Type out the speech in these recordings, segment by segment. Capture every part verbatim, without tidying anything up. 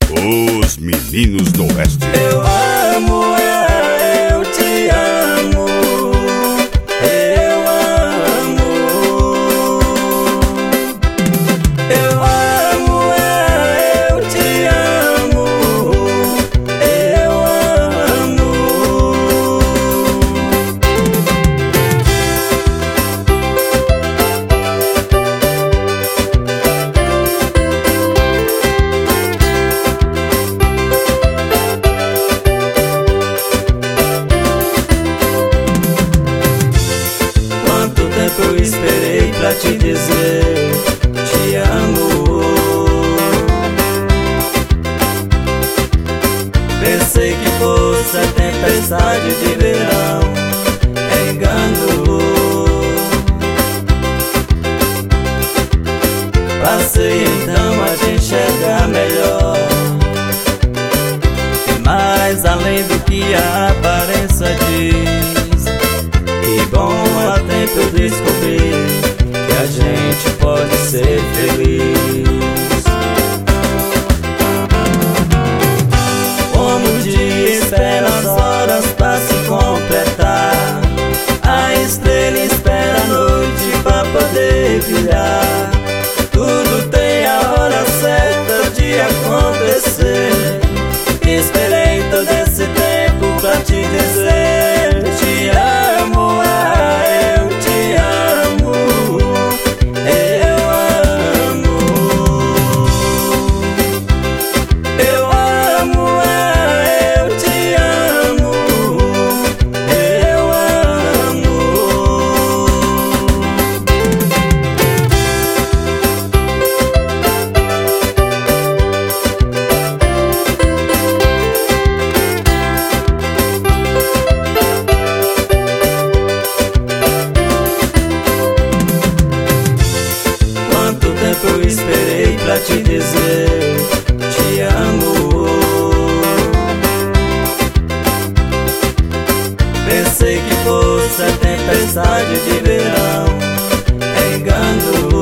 Os Meninos do Oeste. Eu amo, eu te amo, eu amo. Eu amo, eu te amo, eu amo. Eu esperei pra te dizer te amo. Pensei que fosse a tempestade de verão, é engano. Passei então a te enxergar melhor, mais além do que a aparência diz. Que bom a tempo eu descobri que a gente pode ser feliz. Como o dia espera as horas pra se completar, a estrela espera a noite pra poder brilhar. Tudo tem a hora certa de acontecer. Esperei todo esse tempo pra te dizer te amo. Eu esperei pra te dizer te amo. Pensei que fosse a tempestade de verão, é engano.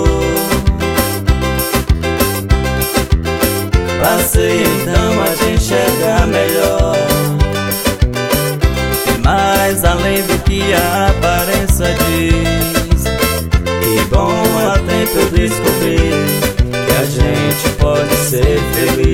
Passei então a te enxergar melhor, mais além do que a aparência diz. Que bom a tempo eu descobri que a gente pode ser feliz.